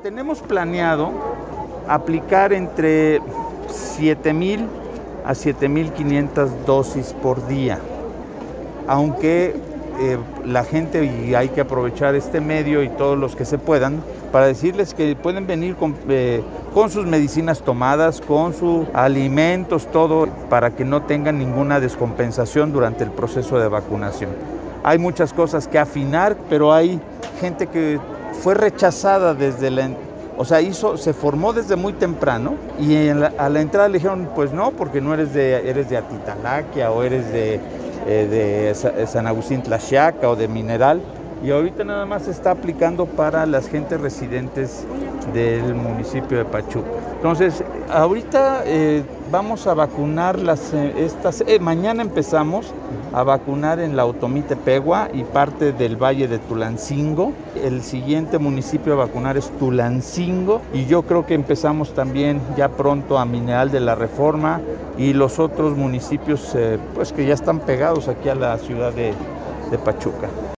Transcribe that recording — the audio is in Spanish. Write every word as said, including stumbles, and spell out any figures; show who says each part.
Speaker 1: Tenemos planeado aplicar entre siete mil a siete mil quinientas dosis por día, aunque eh, la gente, y hay que aprovechar este medio y todos los que se puedan, para decirles que pueden venir con, eh, con sus medicinas tomadas, con sus alimentos, todo, para que no tengan ninguna descompensación durante el proceso de vacunación. Hay muchas cosas que afinar, pero hay gente que fue rechazada desde la... O sea, hizo, se formó desde muy temprano y en la, a la entrada le dijeron, pues no, porque no eres de, eres de Atitalaquia o eres de, eh, de San Agustín Tlaxiaca o de Mineral. Y ahorita nada más se está aplicando para las gentes residentes del municipio de Pachuca. Entonces, ahorita eh, vamos a vacunar las, eh, estas, eh, mañana empezamos a vacunar en la Otomí Tepehua y parte del Valle de Tulancingo. El siguiente municipio a vacunar es Tulancingo y yo creo que empezamos también ya pronto a Mineral de la Reforma y los otros municipios eh, pues que ya están pegados aquí a la ciudad de, de Pachuca.